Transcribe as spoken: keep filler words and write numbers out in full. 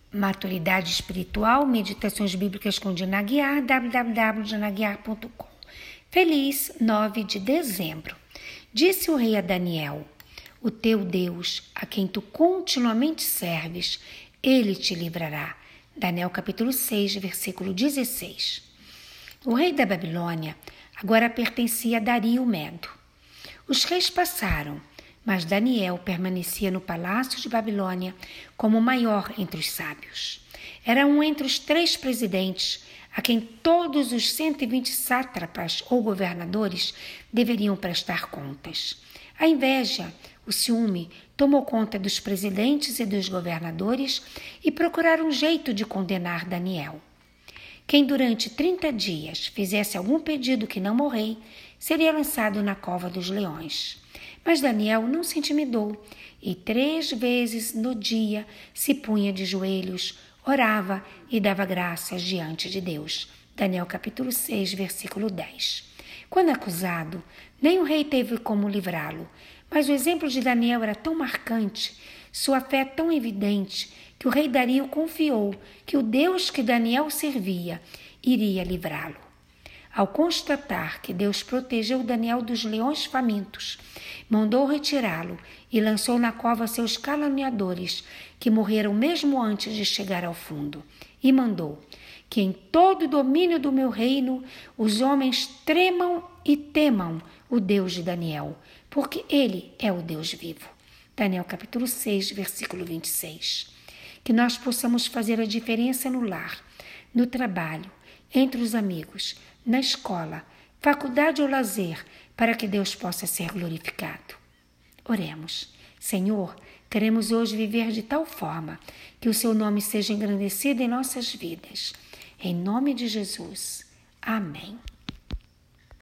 Maturidade Espiritual, Meditações Bíblicas com Dina Aguiar, w w w ponto dina aguiar ponto com. Feliz nove de dezembro. Disse o rei a Daniel: o teu Deus, a quem tu continuamente serves, ele te livrará. Daniel capítulo seis, versículo dezesseis. O rei da Babilônia agora pertencia a Dario Medo. Os reis passaram, mas Daniel permanecia no palácio de Babilônia como o maior entre os sábios. Era um entre os três presidentes a quem todos os cento e vinte sátrapas ou governadores deveriam prestar contas. A inveja, o ciúme, tomou conta dos presidentes e dos governadores e procuraram um jeito de condenar Daniel. Quem durante trinta dias fizesse algum pedido que não morrei, seria lançado na cova dos leões. Mas Daniel não se intimidou e três vezes no dia se punha de joelhos, orava e dava graças diante de Deus. Daniel capítulo seis, versículo dez. Quando acusado, nem o rei teve como livrá-lo, mas o exemplo de Daniel era tão marcante, sua fé tão evidente, que o rei Dario confiou que o Deus que Daniel servia iria livrá-lo. Ao constatar que Deus protegeu Daniel dos leões famintos, mandou retirá-lo e lançou na cova seus caluniadores, que morreram mesmo antes de chegar ao fundo. E mandou que em todo o domínio do meu reino os homens tremam e temam o Deus de Daniel, porque ele é o Deus vivo. Daniel capítulo seis, versículo vinte e seis. Que nós possamos fazer a diferença no lar, no trabalho, entre os amigos, na escola, faculdade ou lazer, para que Deus possa ser glorificado. Oremos. Senhor, queremos hoje viver de tal forma que o seu nome seja engrandecido em nossas vidas. Em nome de Jesus. Amém.